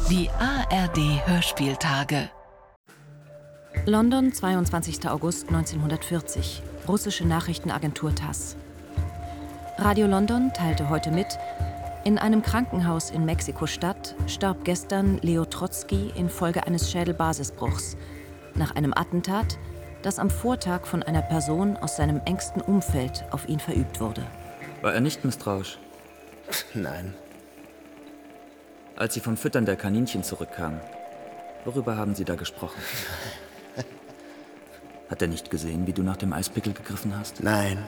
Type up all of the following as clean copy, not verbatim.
Die ARD-Hörspieltage. London, 22. August 1940. Russische Nachrichtenagentur TASS. Radio London teilte heute mit: In einem Krankenhaus in Mexiko-Stadt starb gestern Leo Trotzki infolge eines Schädelbasisbruchs nach einem Attentat, das am Vortag von einer Person aus seinem engsten Umfeld auf ihn verübt wurde. War er nicht misstrauisch? Nein. Als Sie vom Füttern der Kaninchen zurückkamen, worüber haben Sie da gesprochen? Hat er nicht gesehen, wie du nach dem Eispickel gegriffen hast? Nein.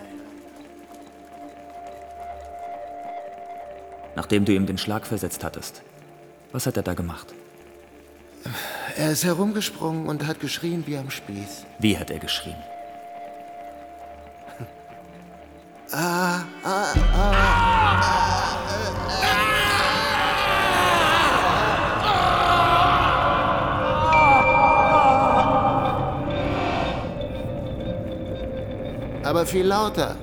Nachdem du ihm den Schlag versetzt hattest, was hat er da gemacht? Er ist herumgesprungen und hat geschrien wie am Spieß. Wie hat er geschrien? Aber viel lauter.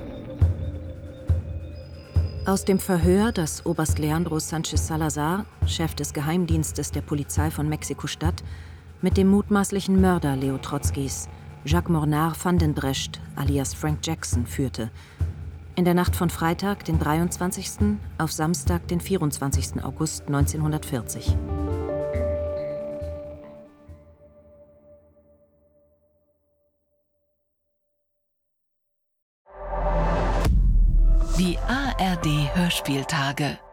Aus dem Verhör, das Oberst Leandro Sanchez Salazar, Chef des Geheimdienstes der Polizei von Mexiko-Stadt, mit dem mutmaßlichen Mörder Leo Trotzkis, Jacques Mornard van den Brecht, alias Frank Jackson, führte. In der Nacht von Freitag, den 23. auf Samstag, den 24. August 1940. Die ARD-Hörspieltage.